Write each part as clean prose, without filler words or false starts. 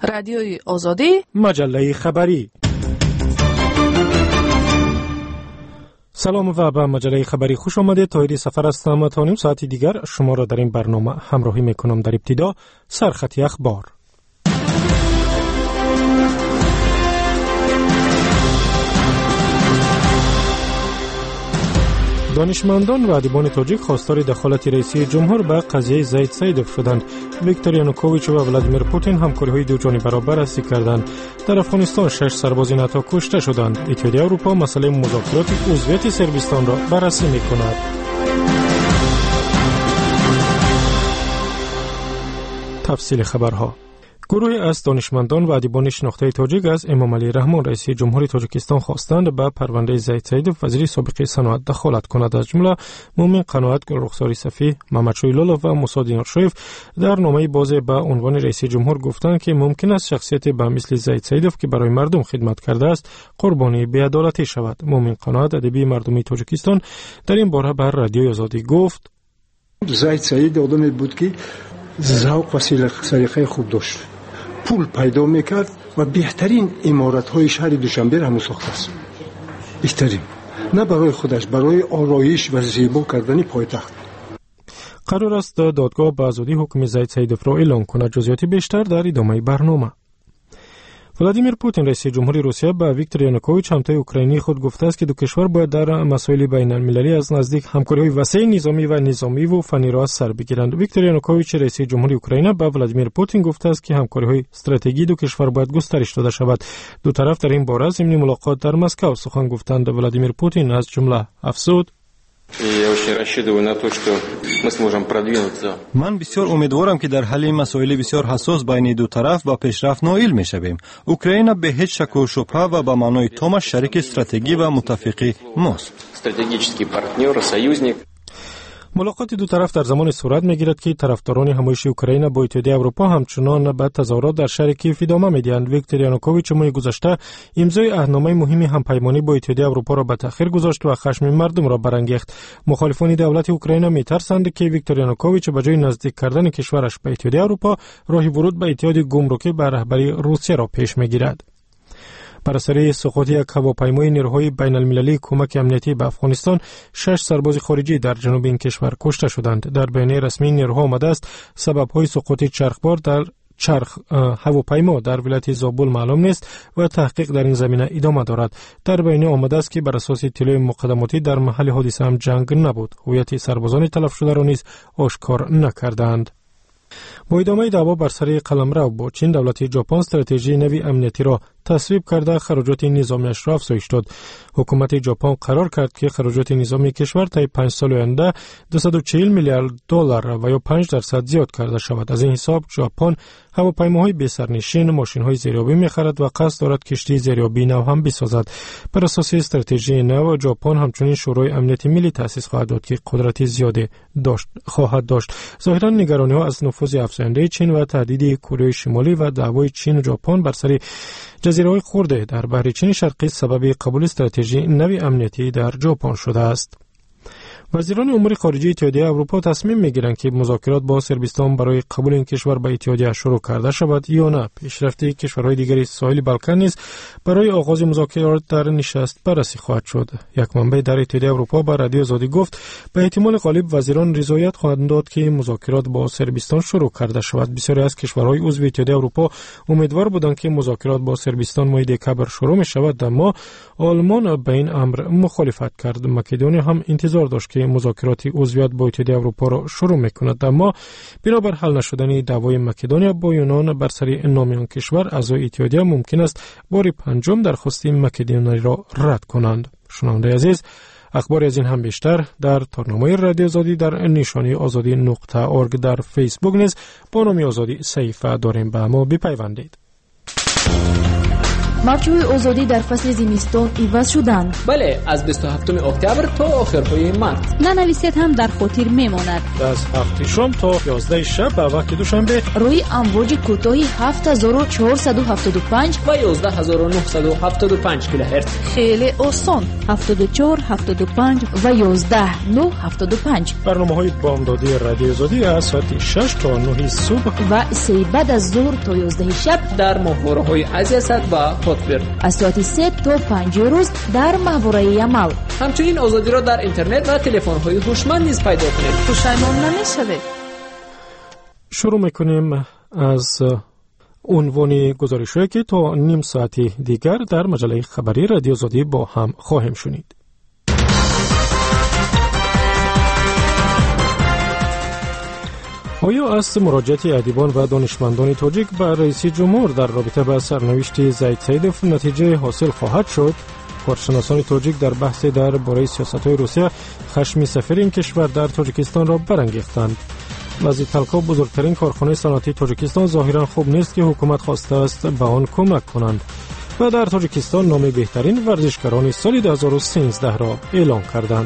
رادیوی آزادی، مجله خبری. سلام و به مجله خبری خوش آمدید. طاهری سفر هستم. تا نیم ساعت دیگر شما را در این برنامه همراهی میکنم. در ابتدا سرخطی اخبار. دانشمندان و ادیبان تاجیک خواستار دخالت رئیسی جمهور به قضیه زید سیدوف شدند. ویکتور یانوکوویچ و ولادیمیر پوتین همکاری‌های دوجانبه را بررسی کردند. در افغانستان 6 سرباز ناتو کشته شدند. اتحادیه اروپا مسئله مذاکرات عضویت صربستان را بررسی می‌کند. تفصیل خبرها. گروهی از دانشمندان و ادیبان شناخته تاجیک از امام علی رحمان رئیس جمهوری تاجیکستان خواستند به پرونده زید سیدوف وزیر سابق صنعت دخالت کند. از جمله مومن قناعت، رخساری صفی، محمد شویلولوف و موسی دینارشویف در نامه باز به عنوان رئیس جمهور گفتند که ممکن است شخصیت به مثل زید سیدوف که برای مردم خدمت کرده است قربانی بی‌عدالتی شود. مومن قناعت ادیب مردمی تاجیکستان در این باره به رادیوی آزادی گفت: زید سید آدمی بود که ذوق و سلیقه خوب داشت. پول پیدا میکرد و بهترین عمارت‌های شهر دوشنبه را ساخته است. بهترین، نه برای خودش، برای آرایش و زیبا کردن پایتخت. قرار است دادگاه به آزادی حکم زید سیدوف را اعلام کند. جزئیات بیشتر در ادامه برنامه. ولادیمیر پوتین رئیس جمهوری روسیه به ویکتور یانوکوویچ همتای اوکراینی خود گفته است که دو کشور باید در مسائل بین المللی از نزدیک همکاری‌های وسیع نظامی و فنی را سر بگیرند. ویکتور یانوکوویچ رئیس جمهوری اوکراین به ولادیمیر پوتین گفته است که همکاری‌های استراتژیکی دو کشور باید گسترش داده شود. دو طرف در این باره ضمن ملاقات در مسکو سخن گفتند. ولادیمیر پوتین از جمله افزود: من بسیار امیدوارم که در حل مسائل بسیار حساس بین دو طرف با پیشرفت نائل می‌شویم. اوکراین به هیچ شک و شبهه و به معنای تمام شریک استراتژیکی و متفق ماست. استراتژیکی پارتنر و سایوزنیک. ملاقات دو طرف در زمان صورت می‌گیرد که طرفداران همایش اوکراین با اتحادیه اروپا همچنان به تظاهرات در شهر کیف ادامه می‌دهند. ویکتور یانوکوویچ ماه گذشته امضای عهدنامه مهم همپیمانی با اتحادیه اروپا را به تأخیر گذاشت و خشم مردم را برانگیخت. مخالفان دولت اوکراین می‌ترسند که ویکتور یانوکوویچ به جای نزدیک کردن کشورش به اتحادیه اروپا، راه ورود به اتحاد گمرکی به رهبری روسیه را پیش می‌گیرد. بر اثر سقوط یک هواپیمای نیروهای بین المللی کمک امنیتی به افغانستان 6 سرباز خارجی در جنوب این کشور کشته شدند. در بیانیه رسمی نیروها آمده است سبب‌های سقوط چرخبار در هواپیما در ولایت زابل معلوم نیست و تحقیق در این زمینه ادامه دارد. در بیانیه آمده است که بر اساس اطلاع مقدماتی در محل حادثه هم جنگ نبود. هویت سربازان تلف شده را نیز آشکار نکردند. با ادامه دعوا بر سر قلمرو با چین، دولت ژاپن استراتژی نوی امنیتی را تصویب کرده خراجات نظامیش را افزایش داد. حکومت ژاپن قرار کرد که خراجات نظامی کشور طی 5 سال آینده 240 میلیارد دلار و یا 5% زیاد کرده شود. از این حساب ژاپن هواپیماهای بی سرنشین، ماشین‌های زیریابی می‌خرد و قصد دارد کشتی زیریابی نو هم بسازد. بر اساس استراتژی نو ژاپن همچنین شورای امنیت ملی تأسیس خواهد داد که قدرت زیادی خواهد داشت. ظاهراً نگرانی‌ها از نفوذ افزاینده چین و تهدید کره شمالی و دعوای چین و ژاپن بر سر جزیره‌های خرد در بحر چین شرقی سبب قبول استراتژی نوی امنیتی در ژاپن شده است. وزیران امور خارجه اتحادیه اروپا تصمیم می‌گیرند که مذاکرات با صربستان برای قبول این کشور به اتحادیه شروع کرده شود یا نه. پیشرفت کشورهای دیگری ساحل بالکان نیز برای آغاز مذاکرات در نشست بررسی خواهد شد. یک منبع در اتحادیه اروپا به رادیو آزادی گفت به احتمال غالب وزیران رضایت خواهند داد که مذاکرات با صربستان شروع کرده شود. بسیاری از کشورهای عضو اتحادیه اروپا امیدوار بودند که مذاکرات با صربستان ماه دکبر شروع می‌شود، اما آلمان به این امر مخالفت کرد. مقدونیه هم انتظار داشت که مذاکرات عضویت با اتحادیه اروپا را شروع می‌کند، اما بنابر حل نشدن دعوای مقدونیه با یونان بر سر نام آن کشور اعضای اتحادیه ممکن است بار پنجم درخواست مقدونیه را رد کنند. شنونده عزیز، اخبار از این هم بیشتر در تارنامه رادیو آزادی در نشانی azadi.org در فیسبوک نیز با نام آزادی صحیفه داریم. به ما بپیوندید. мавҷҳои озодӣ дар фасли зимистон иваз шуданд. бале, аз 27 октябр то охирҳои март. нанависед ҳам дар хотир мемонад. аз 7 шом то 11 шаб ба вақти душанбе рӯи амвоҷи кӯтоҳи 7475 ва 11975 килоҳерц. хеле осон. 74 75 ва 11975. барномаҳои бомдодии радиои озодӣ аз соати 6 то 9 субҳ ва се баъд аз зуҳр то 11 шаб дар моҳвораҳои азиясад ва хотбир. аз соати 3 то 5 рӯз дар маҳвораи Ямал. ҳамчунин озодиро дар интернет ва телефонҳои ҳушманд низ пайдо кунед. пушаймон намешавед. шурӯъ мекунем аз унвони гузоришҳое ки то ним соати дигар дар маҷаллаи хабари радиои озодӣ бо ҳам хоҳем шунид. оё аз муроҷиати адибон ва донишмандони тоҷик ба раиси ҷумҳур дар робита ба сарнавишти Заид Саидов натиҷае ҳосил хоҳад шуд? коршиносони тоҷик дар баҳсе дар бораи сиёсатҳои Русия хашми сафири ин кишвар дар Тоҷикистонро барангехтанд. вазир Талков бузургтарин корхонаи санъатии Тоҷикистон зоҳиран хуб нест ки ҳукумат хостааст ба он кӯмак кунанд ва дар Тоҷикистон номи беҳтарин варзишгарони соли 2013-ро эълон карданд.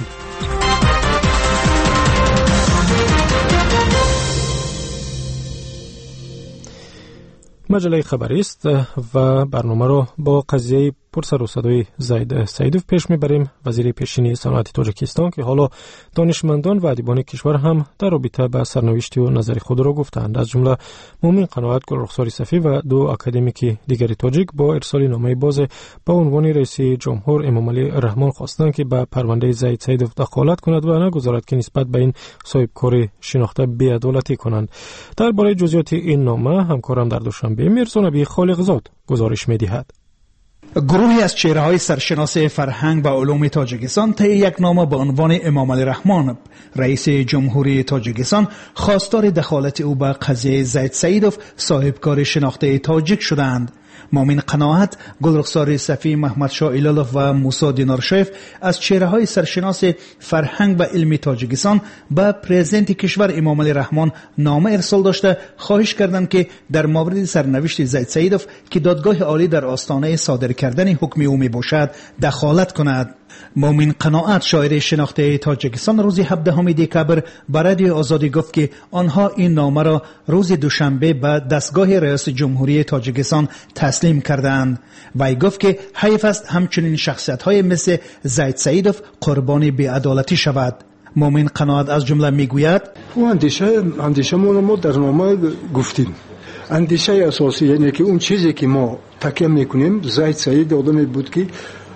маҷаллаи хабарист ва барномаро бо қазияи пурсару садои Заид Саидов пеш мебарем. вазири пешини санъати Тоҷикистон ки ҳоло донишмандон ва адибони кишвар ҳам дар робита ба сарнавишту назари худро гуфтанд. аз ҷумла Муъмин Қаноат, Гулрухсори Сафӣ ва ду академики дигари тоҷик бо ирсоли номаи бозе ба унвони раиси ҷумҳур Эмомалӣ Раҳмон хостанд ки ба парвандаи Заид Саидов дахолат кунад ва нагузорад ки нисбат ба ин соҳибкори шинохта беадолатӣ конанд. дар бораи ҷузъиёти ин нома ҳамкорам дар душанбе Мирзо Набии Холиқзод гузориш медиҳад. گروهی از چهره‌های سرشناس فرهنگ و علوم تاجیکستان طی یک نامه با عنوان امامعلی رحمان رئیس جمهوری تاجیکستان خواستار دخالت او به قضیه زید سعیدوف صاحبکار شناخته تاجیک شدند. مؤمن قناعت، گلرخسار صفی، محمد شاه ایلالوف و موسی دینارشیف از چهره‌های سرشناس فرهنگ و علمی تاجیکستان به پرزیدنت کشور امامعلی رحمان نامه ارسال داشته خواهش کردند که در مورد سرنوشت زید سعیدوف که دادگاه عالی در آستانه صادر کردن حکم او میباشد دخالت کند. مؤمن قناعت، شاعر شناخته تاجیکستان، روز 17 دکبر به رادیو آزادی گفت که آنها این نامه را روز دوشنبه به دستگاه رئیس جمهوری تاجیکستان تسلیم کردند. وی گفت که حیف است همچنین شخصیت‌های مثل زید سعیدوف قربانی بی‌عدالتی شود. مؤمن قناعت از جمله میگوید اندیشه ما در نامه گفتیم. اندیشه اساسی یعنی که اون چیزی که ما تکیه میکنیم، زید سعید آدمی بود که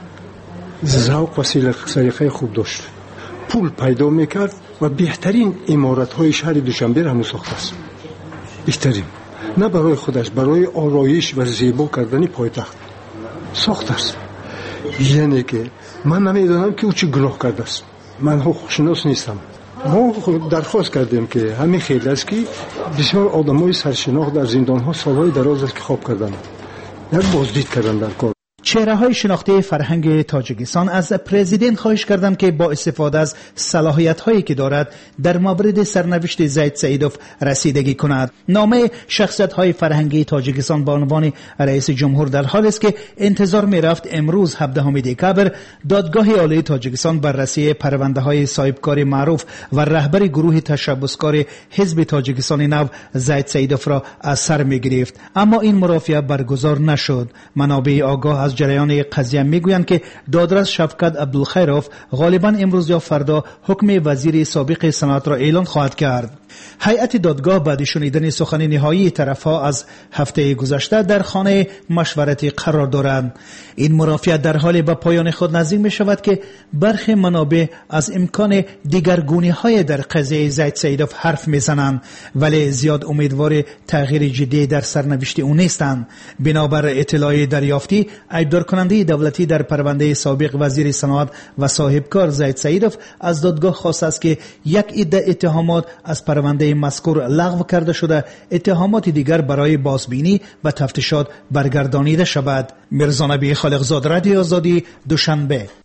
ذوق و سلیقه خوب داشت، پول پیدا میکرد و بهترین عمارت‌های شهر دوشنبه را ساخته است. بهترین، نه برای خودش، برای آرایش و زیبا کردن پایتخت ساخته است. یعنی که من نمیدونم که او چه گناه کرده است. من حقوقشناس نیستم. ما درخواست کردیم که همین خیلی است که بسیار آدمای سرشناخت در زندان‌ها سالهای دراز است که خواب کردند، یک بازدید کردن در کار. چهره‌های شناخته فرهنگ تاجیکستان از پرزیدنت خواهش کردند که با استفاده از صلاحیت‌هایی که دارد در مورد سرنوشت زید سعیدوف رسیدگی کند. نامه شخصیت‌های فرهنگی تاجیکستان با عنوان رئیس جمهور در حال است که انتظار می‌رفت امروز 17 دکبر دادگاه عالی تاجیکستان بررسی پرونده‌های صاحبکار معروف و رهبر گروه تشبثکار حزب تاجیکستان نو زید سعیدوف را از سر می‌گرفت، اما این مرافعه برگزار نشد. منابع آگاه از جریان قضیه میگویند که دادرس شفقت عبدالخیروف غالباً امروز یا فردا حکم وزیر سابق صنعت را اعلان خواهد کرد. هیئت دادگاه بعد شنیدن سخن نهایی طرف‌ها از هفته گذشته در خانه مشورتی قرار دارند. این مرافعه در حال به پایان خود نزدیک می شود که برخی منابع از امکان دیگرگونی‌های در قضیه زید سعیدوف حرف میزنند، ولی زیاد امیدوار تغییر جدی در سرنوشت او نیستند. بنابر اطلاع دریافتی، ایبدار کننده دولتی در پرونده سابق وزیر صنعت و صاحبکار زید سعیدوف از دادگاه خواسته است که یک عده اتهامات از پرونده مذکور لغو کرده شده، اتهامات دیگر برای بازبینی و تفتیشات برگردانیده شود. میرزا نبی خالقزاد، رادیو آزادی، دوشنبه.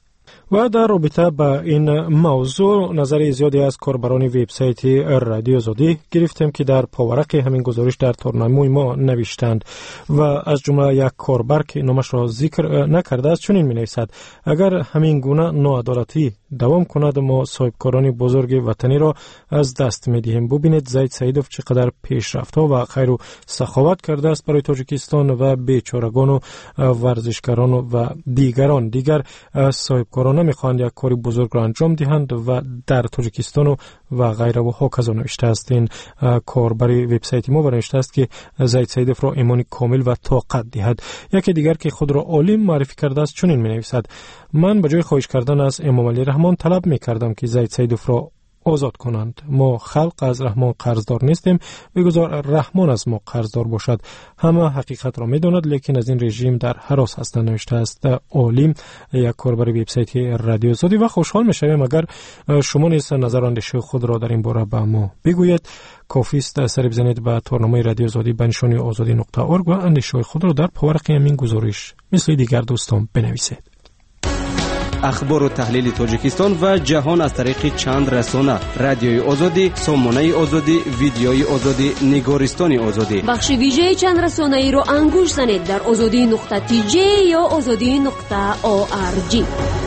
و در رابطه با این موضوع نظر زیادی از کاربران وبسایت رادیو آزادی گرفتیم که در پاورق همین گزارش در تورنمای ما نوشتند و از جمله یک کاربر که نامش را ذکر نکرده است چنین می‌نویسد: اگر همین گونه ناعدالتی دوام کند ما صاحبکاران بزرگ وطنی را از دست می‌دهیم. ببینید زید سعیدوف چقدر پیشرفت‌ها و خیر و سخاوت کرده است برای تاجیکستان و بیچارگان و ورزشکاران و دیگر صاحبکاران نمی‌خواهند یک کاری بزرگ را انجام دهند و در تاجیکستان و غیره و هاکذا نوشته است. این کاربر وبسایت ما نوشته است که زید سعیدوف را ایمان کامل و طاقت دهد. یکی دیگر که خود را عالم معرفی کرده است چنین می‌نویسد: من به جای خواهش کردن از امام علی رحمان طلب می‌کردم که زید سعیدوف را آزاد کنند. ما خلق از رحمان قرضدار نیستیم، بگذار رحمان از ما قرضدار باشد. همه حقیقت را می‌داند لیکن از این رژیم در هراس هستند نوشته است عالم، یک کاربر وبسایت رادیو آزادی. و خوشحال می‌شویم اگر شما نیز نظر و اندیشه خود را در این باره به ما بگویید. کافی است سر بزنید به تورنمای رادیو آزادی بنشانی azadi.org و اندیشه خود را در پاورق همین گزارش مثل دیگر دوستان بنویسید. اخبار و تحلیل تاجیکستان و جهان از طریق چند رسانه: رادیوی آزادی، سامانه آزادی، ویدیوی آزادی، نگارستان آزادی. بخش ویژه چند رسانه ای را انگوش زنید در azadi.tj یا azadi.org.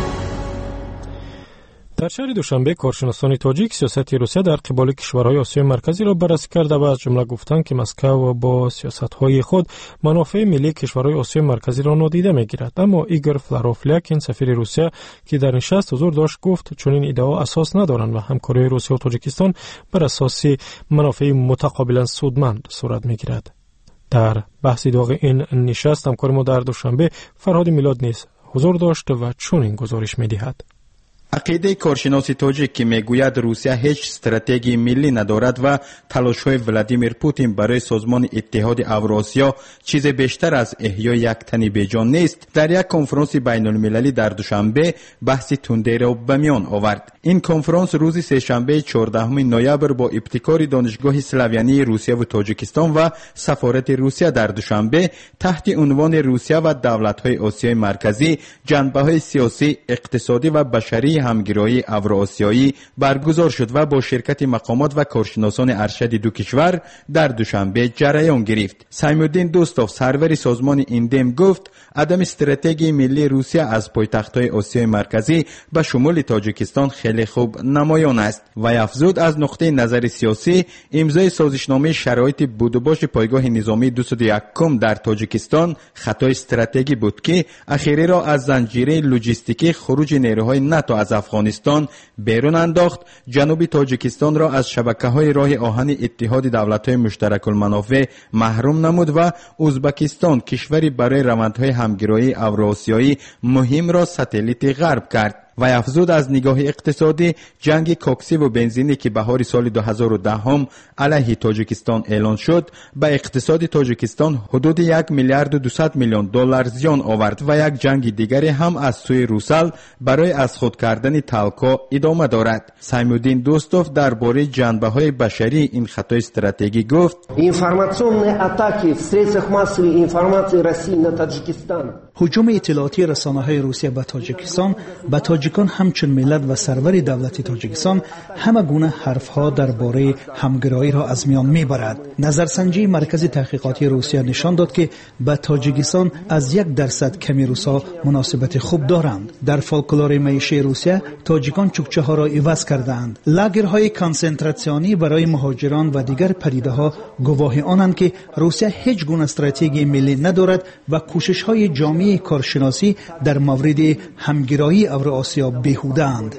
در شهر دوشنبه کارشناسان تاجیک سیاست روسیه در قبال کشورهای آسیای مرکزی را بررسی کرده و از جمله گفتند که مسکو با سیاست‌های خود منافع ملی کشورهای آسیای مرکزی را نادیده می‌گیرد. اما ایگور فلاروفلیاکین سفیر روسیه که در نشست حضور داشت گفت چنین ایده‌ها اساس ندارند و همکاری روسیه و تاجیکستان بر اساس منافع متقابلا سودمند صورت می‌گیرد. در بحث داغ این نشست همکار ما در دوشنبه فرهاد میلاد نیز حضور داشت و چنین گزارش می‌دهد: عقیده کارشناس تاجیک که میگوید روسیه هیچ استراتژی ملی ندارد و تلاش‌های ولادیمیر پوتین برای سازمان اتحاد اوراسیا چیز بیشتر از احیای یک تن بیجان نیست، در یک کنفرانس بین‌المللی در دوشنبه بحث تندی را به میان آورد. این کنفرانس روز سه‌شنبه 14 نوامبر با ابتکار دانشگاه سلاویانی روسیه و تاجیکستان و سفارت روسیه در دوشنبه تحت عنوان روسیه و دولت‌های آسیای مرکزی، جنبه‌های سیاسی، اقتصادی و بشری همگرایی اوراسیایی برگزار شد و با شرکت مقامات و کارشناسان ارشد دو کشور در دوشنبه جریان گرفت. سیمودین دوستوف سرور سازمان ایندم گفت عدم استراتژی ملی روسیه از پایتخت‌های آسیای مرکزی به شمول تاجیکستان خیلی خوب نمایان است و افزود از نقطه نظر سیاسی امضای سازشنامه شرایط بود و باش پایگاه نظامی 201 در تاجیکستان خطای استراتژی بود که اخیری را از زنجیره لوجستیکی خروج نیروهای ناتو از افغانستان بیرون انداخت، جنوب تاجیکستان را از شبکه‌های راه آهن اتحاد دولت‌های مشترک المنافع محروم نمود و ازبکستان کشوری برای روندهای همگرایی اوراسیایی مهم را ساتلیت غرب کرد. و افزود از نگاه اقتصادی جنگ کوکسی و بنزینی که بهار سال 2010 علیه تاجیکستان اعلان شد به اقتصاد تاجیکستان حدود 1 میلیارد و 200 میلیون دلار زیان آورد و یک جنگ دیگری هم از سوی روسل برای از خود کردن تالکا ادامه دارد. سیمودین دوستوف درباره جنبه‌های بشری این خطای استراتژی گفت: اینفورماسیونی اتاکی в средствах массовой информации России на Таджикистан. هجوم اطلاعاتی رسانه‌های روسیه به تاجیکستان به تاجیکان همچون ملت و سرور دولت تاجیکستان همه گونه حرفها درباره همگرایی را از میان میبرد. نظرسنجی مرکز تحقیقاتی روسیه نشان داد که به تاجیکستان از 1% کمی روسا مناسبت خوب دارند. در فولکلور معیشی روسیه تاجیکان چوکچه ها را عوض کردند. لاگرهای کنسنتراسیونی برای مهاجران و دیگر پدیده‌ها گواه آنند که روسیه هیچ گونه استراتژی ملی ندارد و کوشش‌های جامعه کارشناسی در مورد همگرایی اوراسیا بیهوده‌اند.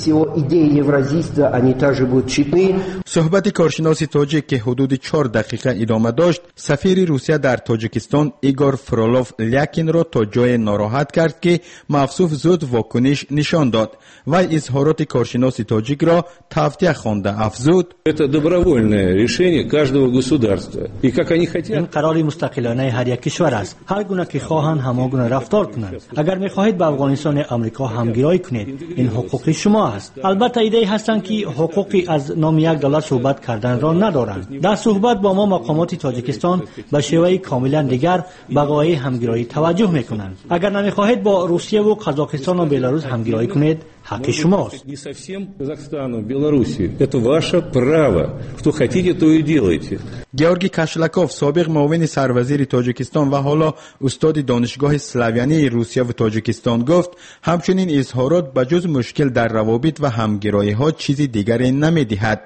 صحبت کارشناس تاجیک که حدود 4 دقیقه ادامه داشت، سفیر روسیه در تاجیکستان ایگور فرولوف لیاکین را تا جای ناراحت کرد که مافصوف زود واکنش نشان داد و اظهارات کارشناس تاجیک را تفتیه خوانده افزود: این قرار مستقلانه هر یک کشور است. هر گونه که خواهند همه گونه حقانه رفتار کنند. اگر می‌خواهید به افغانستان آمریکا همگرایی کنید، این حقوق شما است. البته ایده هستند که حقوقی از نام $1 صحبت کردن را ندارند. در صحبت با ما مقامات تاجیکستان به شیوه کاملا دیگر به قواعد همگرایی توجه می‌کنند. اگر نمی‌خواهید با روسیه و قزاقستان و بلاروس همگرایی کنید، حق شماست. گیورگی کاشلاکوف، سابق معاون سروزیر تاجیکستان و حالا استاد دانشگاه سلاویانی روسیه و تاجیکستان گفت همچنین اظهارات به جز مشکل در روابط و همگرایی ها چیزی دیگری نمی‌دهد.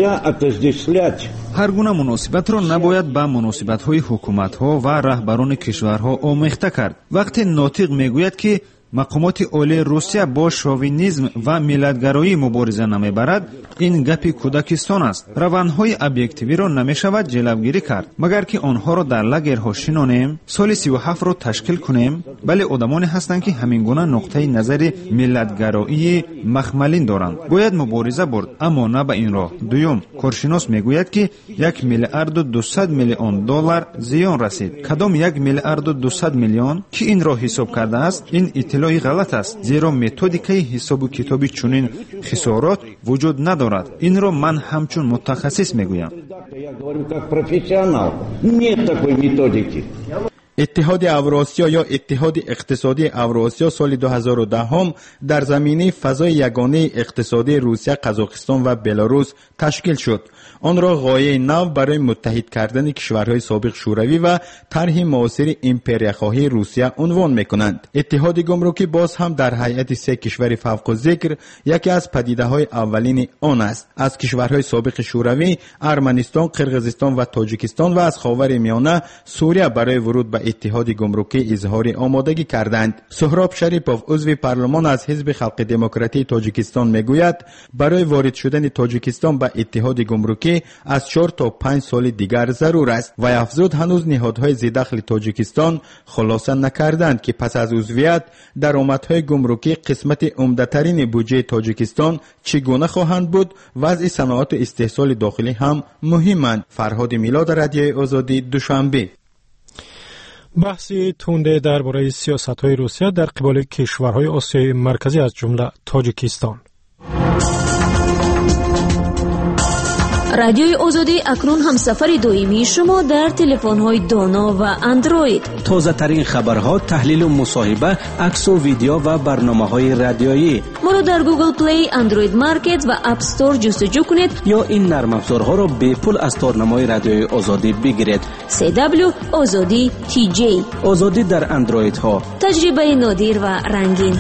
هر گونه مناسبت را نباید با مناسبت های حکومت ها و رهبران کشورها آمیخته کرد. وقتی ناطق میگوید که مقامات عالی روسیه با شاوینیسم و ملتگرایی مبارزه نمیبرد، این گپی کودکستان است. روندهای ابجکتیوی را نمیشود جلوگیری کرد مگر که آنها را در لاگرها شنانیم، سال 37 را تشکیل کنیم. بله، آدمانی هستند که همین گونه نقطه نظر ملتگرایی مخملین دارند. باید مبارزه برد، اما نه به این راه. دوم، کارشناس میگوید که $1,200,000,000 زیان رسید. کدام $1,200,000,000 که این را حساب کرده است؟ این اطلاعی غلط است، زیرا متدیکای حساب و کتابی چنین خسارات وجود ندارد. این را من همچون متخصص میگویم. اتحاد اوراسیا یا اتحاد اقتصادی اوراسیا سال 2010 در زمینه فضای یگانه اقتصادی روسیه، قزاقستان و بلاروس تشکیل شد. آن را غایه نو برای متحد کردن کشورهای سابق شوروی و طرح معاصر امپریاخواهی روسیه عنوان می‌کنند. اتحاد گمرکی باز هم در هیئت 3 کشور فوق الذکر یکی از پدیده‌های اولین آن است. از کشورهای سابق شوروی ارمنستان، قرقیزستان و تاجیکستان و از خاورمیانه سوریه برای ورود به اتحاد گمرکی اظهار آمادگی کردند. سهراب شریپوف، عضو پارلمان از حزب خلق دموکراتی تاجیکستان میگوید برای وارد شدن تاجیکستان به اتحاد گمرکی از 4 تا 5 سال دیگر ضرور است و افزود هنوز نهادهای ذی‌دخل تاجیکستان خلاصه نکردند که پس از عضویت درآمدهای گمرکی قسمت عمده‌ترین بودجه تاجیکستان چگونه خواهند بود. وضع صنعت و استحصال داخلی هم مهمند. فرهاد میلاد، رادیوی آزادی، دوشنبه. بحثی تنده درباره سیاست‌های روسیه در قبال کشورهای آسیای مرکزی از جمله تاجیکستان. رادیوی آزادی اکنون هم سفر دائمی شما در تلفن‌های دانا و اندروید. تازه ترین خبرها، تحلیل و مصاحبه، عکس و ویدیو و برنامه‌های رادیویی. ما را در گوگل پلی، اندروید مارکت و اپ استور جستجو کنید یا این نرم افزارها را به پول از تارنمای رادیوی آزادی بگیرید. CW آزادی TJ. آزادی در اندروید ها. تجربه نادر و رنگین.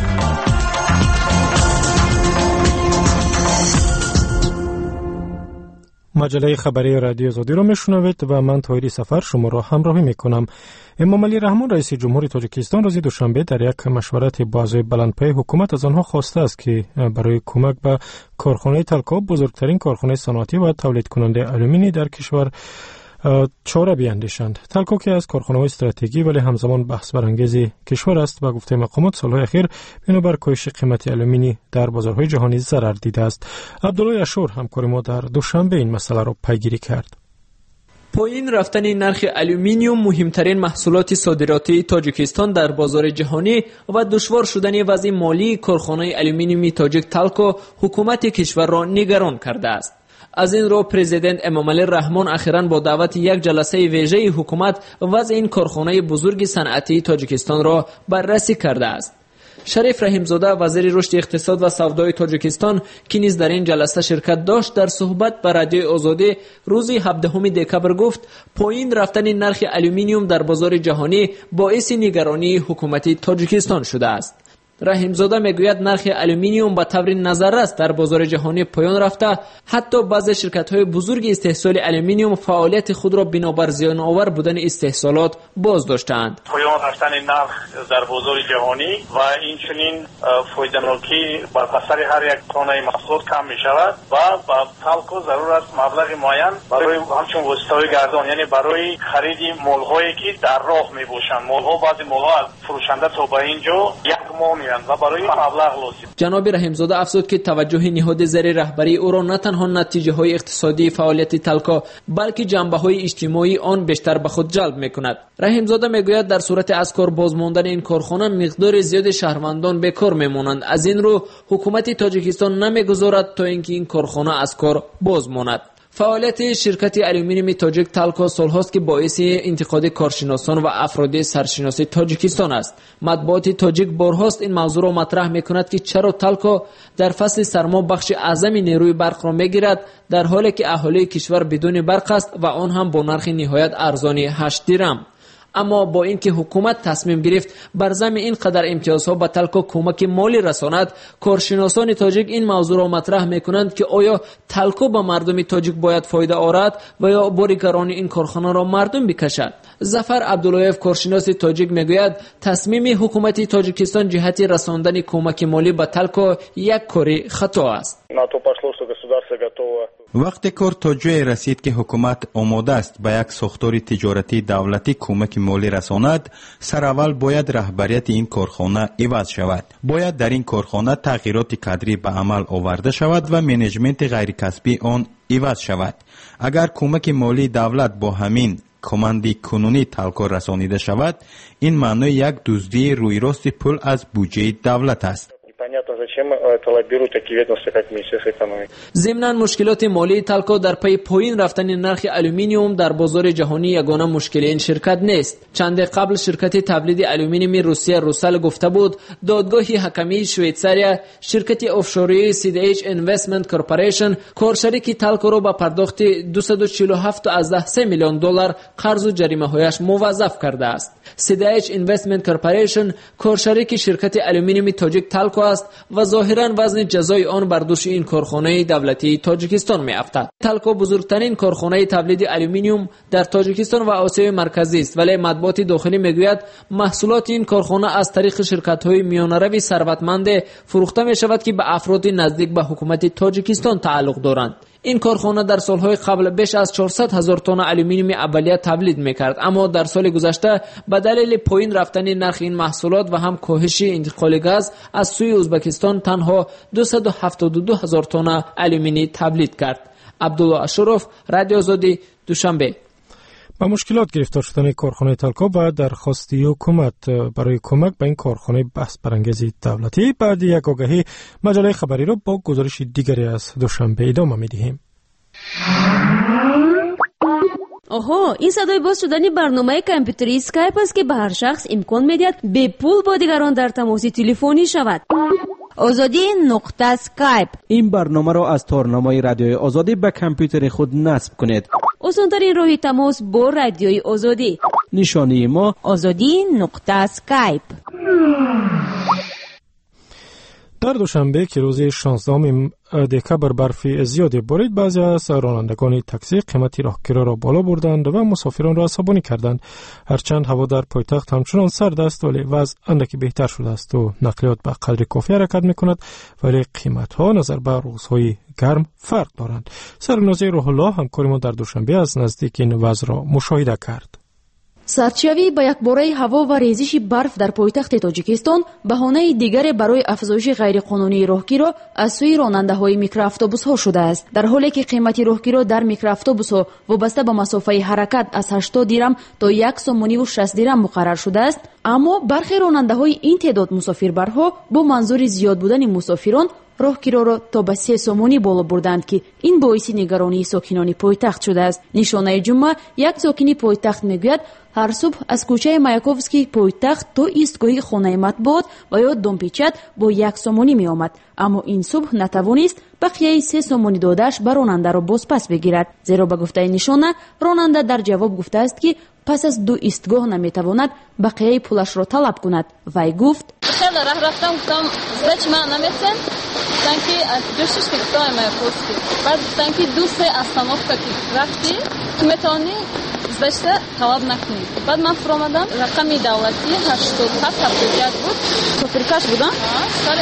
مجله خبری رادیو آزادی را میشنوید و من طاهری سفر شما را همراهی میکنم. امام علی رحمان رئیس جمهوری تاجیکستان روز دوشنبه در یک مشورت با اعضای بلندپایه حکومت از آنها خواسته است که برای کمک به کارخانه تلکاب، بزرگترین کارخانه صنعتی و تولید کننده آلومینی در کشور، چاره بیاندیشند. تلکاب که از کارخانه‌های استراتژیکی ولی همزمان بحث برانگیز کشور است، با گفته مقامات سالهای اخیر بنابر کاهش قیمت آلومینی در بازارهای جهانی ضرر دیده است. عبدالله اشور همکار ما در دوشنبه این مسئله را پیگیری کرد. پایین رفتن نرخ آلومینیوم مهمترین محصولات صادراتی تاجیکستان در بازار جهانی و دشوار شدن وضع مالی کارخانه آلومینیومی تاجیک تلکو حکومت کشور را نگران کرده است. از این رو پرزیدنت امام علی رحمان اخیراً با دعوت یک جلسه ویژه حکومت وضع این کارخانه بزرگ صنعتی تاجیکستان را بررسی کرده است. شریف رحیمزاده وزیر رشد اقتصاد و سودای تاجیکستان که نیز در این جلسه شرکت داشت در صحبت با رادیوی آزادی روز 17 دکبر گفت پایین رفتن نرخ آلومینیوم در بازار جهانی باعث نگرانی حکومت تاجیکستان شده است. رحیمزاده میگوید نرخ آلومینیوم به طور نظررس در بازار جهانی پایان رفته، حتی بعضی شرکت‌های بزرگ استحصال آلومینیوم فعالیت خود را بنابر زیان آور بودن استحصالات باز داشتند. پایان رفتن نرخ در بازار جهانی و این چنین فایده‌ناکی بر اثر هر یک تانه محصول کم می‌شود و با تلکو ضرور است مبلغ معین برای همچون واسطه‌های گردان، یعنی برای خرید مول‌هایی که در راه می‌باشند. مول‌ها بعضی مول‌ها از فروشنده تا به اینجا یک ماه میآیند و برای این مبلغ لازم. جناب رحیمزاده افزود که توجه نهاد زیر رهبری او را نه تنها نتیجه های اقتصادی فعالیت تلکا بلکه جنبه های اجتماعی آن بیشتر به خود جلب میکند. رحیمزاده میگوید در صورت از کار بازماندن این کارخانه مقدار زیاد شهروندان بیکار میمانند. از این رو حکومت تاجیکستان نمیگذارد تا اینکه این کارخانه از کار بازماند. فعالیت شرکت الومینیوم تاجیک تلکا سالهاست که باعث انتقاد کارشناسان و افراد سرشناس تاجیکستان است. مطبوعات تاجیک بارهاست این موضوع را مطرح میکند که چرا تلکا در فصل سرما بخش اعظم نیروی برق را میگیرد در حالی که اهالی کشور بدون برق است و آن هم با نرخ نهایت ارزان 8 درم. اما با اینکه حکومت تصمیم گرفت بر ضمن اینقدر امتیازها به تلکا کمک مالی رساند، کارشناسان تاجیک این موضوع را مطرح میکنند که آیا تلکا به مردم تاجیک باید فایده آورد و یا بار گرانی این کارخانه را مردم بکشد. ظفر عبداللهیف کارشناس تاجیک میگوید تصمیم حکومت تاجیکستان جهت رساندن کمک مالی به تلکا یک کاری خطا است. وقتی کار تا جای رسید که حکومت آماده است به یک ساختار تجارتی دولتی کمک مالی رساند، سراول باید رهبریت این کارخانه عوض شود. باید در این کارخانه تغییرات کادری به عمل آورده شود و منیجمنت غیر کسبی آن عوض شود. اگر کمک مالی دولت با همین کماندی کنونی تلکا رسانیده شود، این معنی یک دزدی روی راست پول از بودجه دولت است. ضمناً مشکلات مالی تلکا در پی پایین رفتن نرخ الومینیوم در بازار جهانی یگانه مشکل این شرکت نیست. چند قبل شرکت تولید الومینیوم روسیه روسل گفته بود دادگاه حکمی شویتزاریا شرکت آفشوری CDH Investment Corporation کارشریک تلکا را به پرداخت 247.3 میلیون دلار قرض و جریمه هایش موظف کرده است. CDH Investment Corporation کارشریک شرکت الومینیوم تاجیک تلکا است و ظاهراً وزن جزای آن بر دوش این کارخانه دولتی تاجیکستان می افتد. تلکا بزرگترین کارخانه تولید الومینیوم در تاجیکستان و آسیای مرکزی است، ولی مطبوعات داخلی میگوید محصولات این کارخانه از طریق شرکت‌های میانه‌روی ثروتمند فروخته می شود که به افراد نزدیک به حکومت تاجیکستان تعلق دارند. این کارخانه در سالهای قبل بیش از 400,000 تن الومینیوم اولیه تولید میکرد، اما در سال گذشته به دلیل پایین رفتن نرخ این محصولات و هم کاهش انتقال گاز از سوی ازبکستان تنها 272,000 تن الومینی تولید کرد. عبدالله اشرف، رادیو آزادی، دوشنبه. با مشکلات گرفتار شدن کارخانه تلکا و درخواستی حکومت برای کمک به این کارخانه بحث برانگیز دولتی، بعد یک آگهی مجله خبری را با گزارش دیگری از دوشنبه ادامه می‌دهیم. آها، این صدای باز شدن برنامه کامپیوتری اسکایپ است که به هر شخص امکان می‌دهد به پول با دیگران در تماس تلفنی شود. azadi.skype این برنامه را از تارنمای رادیوی آزادی به کامپیوتر خود نصب کنید. آسان‌ترین راه تماس با رادیوی آزادی. نشانی ما azadi.skype. در دوشنبه که روز 16 دکبر برفی زیادی بارید، بعضی از رانندگان تاکسی قیمت راهگیری را بالا بردند و مسافران را عصبانی کردند. هرچند هوا در پایتخت همچنان سرد است، ولی وضع اندکی بهتر شده است و نقلیات به قدر کافی حرکت می‌کند، ولی قیمت‌ها نظر به روزهای گرم فرق دارند. سرنوزی روح الله همکار ما در دوشنبه از نزدیک این وضع را مشاهده کرد. سردشوی با یک باره هوا و ریزش برف در پایتخت تاجیکستان بهانه دیگر برای افزایش غیرقانونی راهگیری از سوی راننده‌های میکرواتوبوس‌ها شده است، در حالی که قیمت راهگیری در میکرواتوبوس‌ها وابسته به مسافه حرکت از 80 درم تا 1.60 درم مقرر شده است. اما برخی راننده‌های این تعداد مسافربرها با منظور زیاد بودن مسافران راهگیری را تا به 3 سومونی بالا بردند که این باعث نگرانی ساکنان پایتخت شده است. نشانه جمعه یک ساکن پایتخت میگوید هر صبح از کوچه مایاکوفسکی پایتخت تا ایستگاه خانه مطبوعات و یا دمپیچت با 1 سومونی می آمد، اما این صبح نتوانست بقیه 3 سومونی دادش بر راننده را بازپس بگیرد، زیرا به گفته نشانه راننده در جواب گفته است که پس از 2 ایستگاه نمیتواند بقیه پولش را طلب کند. وی گفت خیلی راه رفتم گفتم بچ من نمیتونم تانکی از دوشش که گفتم مایاکوفسکی بعد تانکی 2-3 استانوفکا که رفتی تو میتونی گذشته طلب نکنید. بعد من فرامدم رقم دولتی 8771 بود. سفرکش بودم. سال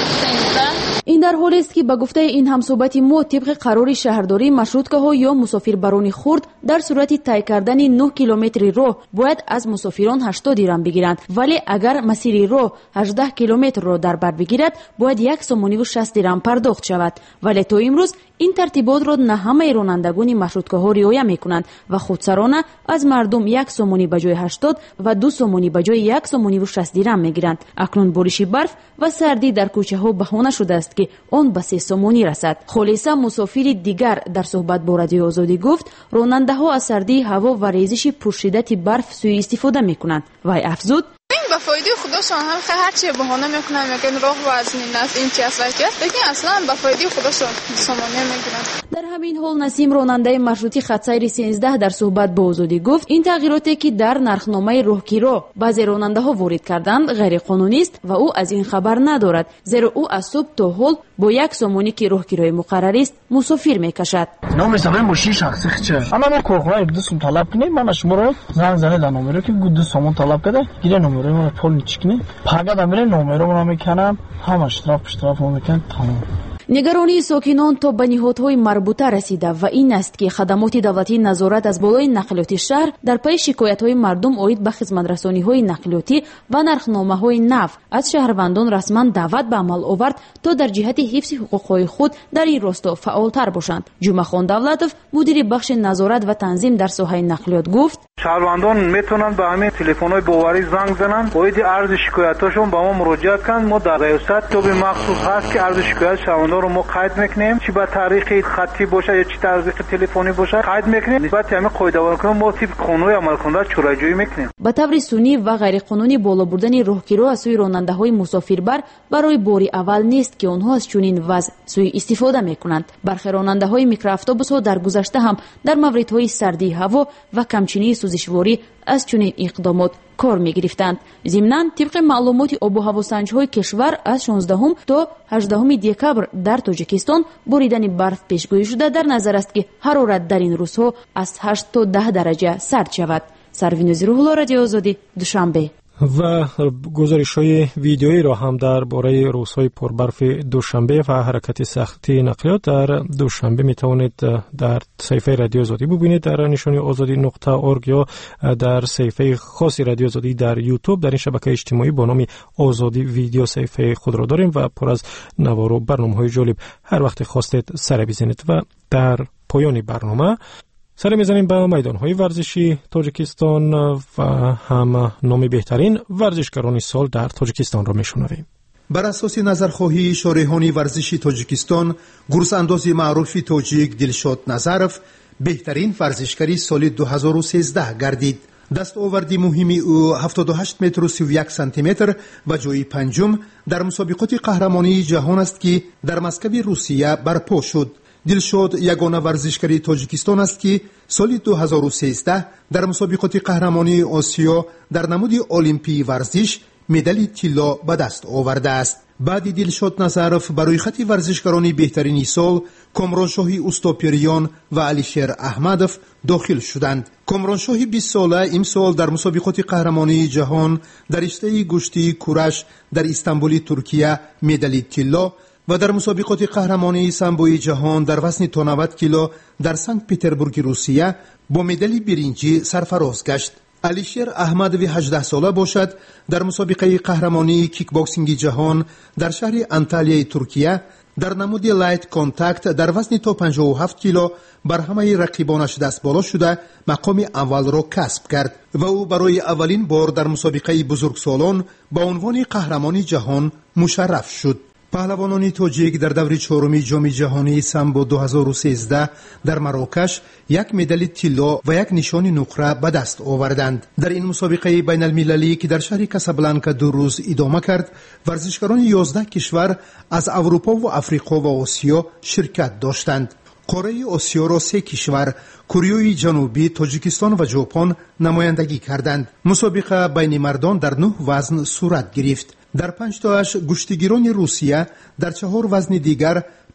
13. این در حالی است که به گفته این همصحبت ما طبق قرار شهرداری مشروطکه‌ها یا مسافربران خرد در صورت طی کردن 9 کیلومتر راه باید از مسافران 80 درم بگیرند، ولی اگر مسیر راه 18 کیلومتر را در بر بگیرد باید 1 سوم و 60 درم پرداخت شود. ولی تا امروز این ترتیبات را نه همه رانندگان مشروطکه‌ها رعایت می‌کنند و خودسرانه از مردم 1 سوم به جای 80 و 2 سوم به جای 1 سوم و 60 درم می‌گیرند. اکنون بارش برف و سردی در کوچه‌ها بهانه شده است که آن به 3 سوم رسد. خالصه مسافر دیگر در صحبت با رادیو آزادی گفت راننده‌ها از سردی هوا و ریزش پرشدت برف سوء استفاده می‌کنند. وی افزود به فایده خودشان هم هر چی بهانه میکنن میگن راه وزنی است این چی است لیکن اصلا به فایده خودشان سامانه میگیرن. در همین حال نسیم راننده مشروطی خط سیر 13 در صحبت با آزادی گفت این تغییراتی که در نرخنامه راهگیرا بعضی راننده‌ها وارد کردند غیر قانونی است و او از این خبر ندارد، زیرا او از صبح تا حال با 1 سومونی که راهگیرای مقرر است مسافر میکشد. نام سوم ماشین شخصی چه اما ما کارخانه 2 سوم طلب کنیم من شما رو زنگ زنه در نمره که 2 سوم طلب کرده گیره نمره من پول چکنی پاگه دمیره نمره من میکنم همه اشتراف میکنم تمام. نگرانی ساکنان تا به نهادهای مربوطه رسیده و این است که خدمات دولتی نظارت از بالای نقلیاتی شهر در پی شکایت‌های مردم عاید به خدمت‌رسانی‌های نقلیاتی و نرخنامه‌های نو از شهروندان رسما دعوت به عمل آورد تا در جهت حفظ حقوق‌های خود در این راستا فعالتر باشند. جمعه‌خان دولتوف مدیر بخش نظارت و تنظیم در ساحه نقلیات گفت شهروندان میتونن به همین تلفن‌های باوری زنگ زنن عاید عرض شکایتاشون با ما مراجعه کنن. ما در ریاست تو به مخصوص هست که عرض شکایت شهروندان رو ما قید میکنیم، چی به طریق خطی باشه یا چی طریق تلفنی باشه قید میکنیم. نسبت همین قاعده کنیم ما طبق قانون عمل کننده چوره‌جویی میکنیم. به طور سنی و غیر قانونی بالا بردن راهگیرا از سوی راننده‌های مسافربر برای باری اول نیست که آنها از چنین وضع سوء استفاده میکنند. برخی راننده‌های میکرواتوبوس‌ها در گذشته هم در موردهای سردی هوا و کمچینی سوزشواری از چنین اقدامات کار می‌گرفتند. ضمناً طبق معلومات آب و هواسنج‌های کشور از 16 تا 18 دکبر در تاجیکستان باریدن برف پیشگویی شده. در نظر است که حرارت در این روزها از 8 تا 10 درجه سرد شود. سروینوزی روح‌الله، رادیو آزادی، دوشنبه. و گزارش‌های ویدیویی را هم درباره روزهای پربرف دوشنبه و حرکت سختی نقلیات در دوشنبه میتوانید در صفحه رادیو آزادی ببینید در نشانی azadi.org یا در صفحه خاصی رادیو آزادی در یوتیوب. در این شبکه اجتماعی با نام آزادی ویدیو صفحه خود را داریم و پر از نوار و برنامه‌های جالب هر وقت خواستید سر بزنید. و در پایان برنامه سر میزنیم به میدانهای ورزشی تاجیکستان و هم نام بهترین ورزشکاران سال در تاجیکستان را میشنویم. بر اساس نظرخواهی شارحان ورزشی تاجیکستان، گرسانداز معروف تاجیک دلشاد نظرف بهترین ورزشکاری سال 2013 گردید. دستاورد مهمی او 78 متر و 31 سانتی متر و جای پنجم در مسابقات قهرمانی جهان است که در مسکو روسیه برپا شد. دلشاد یگانه ورزشکاری تاجیکستان است که سال 2013 در مسابقات قهرمانی آسیا در نمود المپی ورزش مدال طلا به دست آورده است. بعد دلشاد نظرف برای خط ورزشکاران بهترین سال کامرانشاهی اوستاپیریان و علیشیر احمدوف داخل شدند. کامرانشاهی 20 ساله امسال در مسابقات قهرمانی جهان در رشته گشتی کورش در استانبول ترکیه مدال طلا و در مسابقات قهرمانی سامبوی جهان در وزن تا 90 کیلو در سنت پترزبورگ روسیه با مدال برنجی سرفراز گشت. علیشیر احمدوی 18 ساله باشد در مسابقه قهرمانی کیک باکسینگ جهان در شهر انتالیای ترکیه در نمود لایت کانتاکت در وزن تا 57 کیلو بر همه رقیبانش دست بالا شده مقام اول را کسب کرد و او برای اولین بار در مسابقه بزرگسالان با عنوان قهرمان جهان مشرف شد. پهلوانان تاجیک در دور چهارم جام جهانی سامبو 2013 در مراکش یک مدال طلا و یک نشان نقره به دست آوردند. در این مسابقه بین المللی که در شهر کاسابلانکا 2 روز ادامه کرد، ورزشکاران 11 کشور از اروپا و افریقا و آسیا شرکت داشتند. قاره آسیا را 3 کشور کره جنوبی، تاجیکستان و ژاپن نمایندگی کردند. مسابقه بین مردان در 9 وزن صورت گرفت. در 5 تاش گشتیگیران روسیه، در 4 وزن دیگر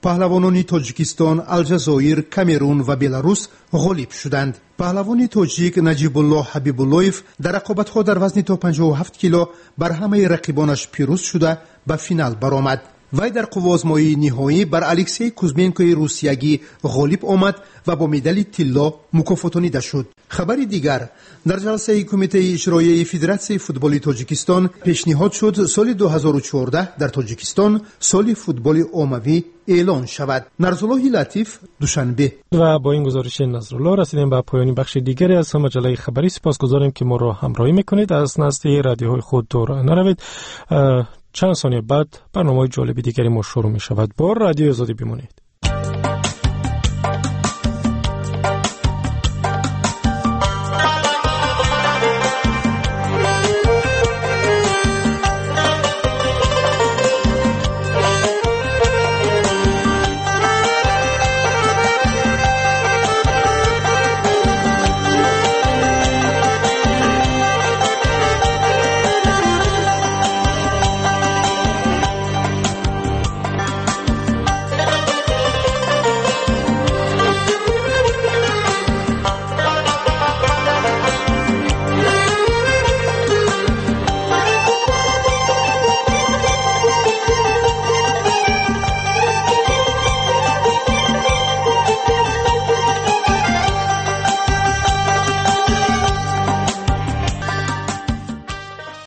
پهلوانان تاجیکستان، الجزایر، کامرون و بلاروس غالب شدند. پهلوان تاجیک نجیب الله حبیب اللهیف در رقابت‌ها در وزن تا 57 کیلو بر همه رقیبانش پیروز شده به فینال برآمد. وی در قوازمایی نهایی بر الکسی کوزمنکوی روسیایی غالب آمد و با مدال طلا مکافاتانیده شد. خبر دیگر، در جلسه کمیته اجرایی فدراسیون فوتبال تاجیکستان پیشنهاد شد سال 2014 در تاجیکستان سال فوتبال عمومی اعلان شود. نظرالله لطیف، دوشنبه. و با این گزارش نظرالله رسیدیم به پایان بخش دیگری از مجله خبری. سپاسگزاریم که ما را همراهی میکنید. از نزد رادیوهای خود دور نروید. چند ثانیه بعد برنامه جالب دیگری ما شروع می شود. با رادیو آزادی بمانید.